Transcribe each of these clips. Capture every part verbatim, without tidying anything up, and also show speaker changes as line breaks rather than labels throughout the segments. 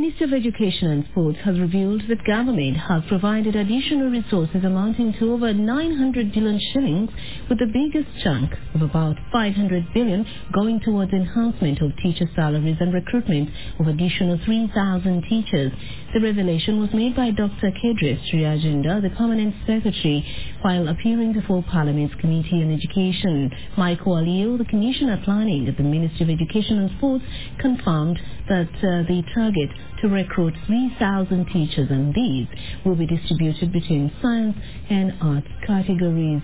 Ministry of Education and Sports has revealed that government has provided additional resources amounting to over nine hundred billion shillings, with the biggest chunk of about five hundred billion going towards enhancement of teacher salaries and recruitment of additional three thousand teachers. The revelation was made by Doctor Kedris Triagenda, the Permanent Secretary, while appearing before Parliament's Committee on Education. Michael Aliu, the Commissioner Planning at the Ministry of Education and Sports, confirmed that uh, the target to recruit three thousand teachers, and these will be distributed between science and arts categories.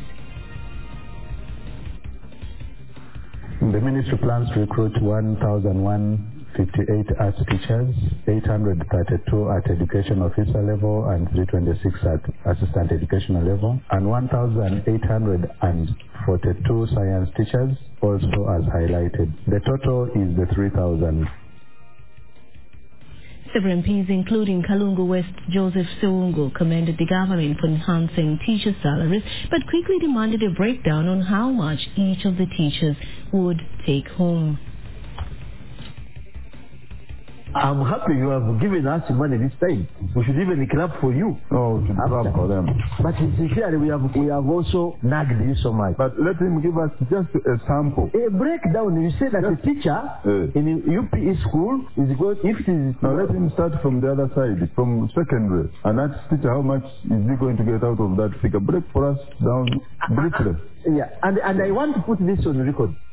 The ministry plans to recruit one thousand one hundred fifty-eight arts teachers, eight hundred thirty-two at education officer level and three hundred twenty-six at assistant educational level, and one thousand eight hundred forty-two science teachers, also as highlighted. The total is the three thousand.
Several M Ps, including Kalungu West Joseph Seungo, commended the government for enhancing teacher salaries, but quickly demanded a breakdown on how much each of the teachers would take home.
I'm happy you have given us money this time. We should even clap for you.
Oh, we should clap for them.
But sincerely, we have we have also nagged you so much.
But let him give us just a sample.
A breakdown. You say that
yes.
a teacher uh, in a U P E school is going, if it is...
Now let him start from the other side, from secondary. And that teacher, how much is he going to get out of that figure? Break for us down briefly.
Yeah, and, and I want to put this on record.